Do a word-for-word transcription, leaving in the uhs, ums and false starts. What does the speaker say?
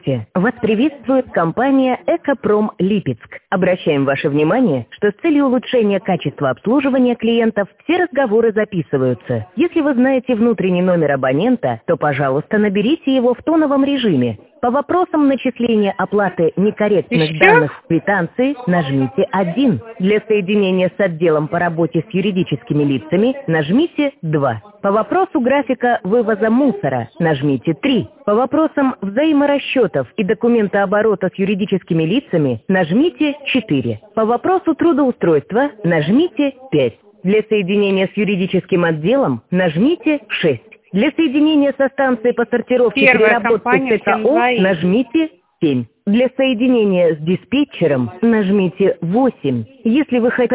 Вас приветствует компания «Экопром Липецк». Обращаем ваше внимание, что с целью улучшения качества обслуживания клиентов все разговоры записываются. Если вы знаете внутренний номер абонента, то, пожалуйста, наберите его в тоновом режиме. По вопросам начисления оплаты некорректных Еще? данных в квитанции нажмите один. Для соединения с отделом по работе с юридическими лицами нажмите два. По вопросу графика вывоза мусора нажмите три. По вопросам взаиморасчетов и документооборота с юридическими лицами нажмите четыре. По вопросу трудоустройства нажмите пять. Для соединения с юридическим отделом нажмите шесть. Для соединения со станцией по сортировке и Первая переработке компания ЦКО всем двоим. нажмите семь. Для соединения с диспетчером нажмите восемь. Если вы хотите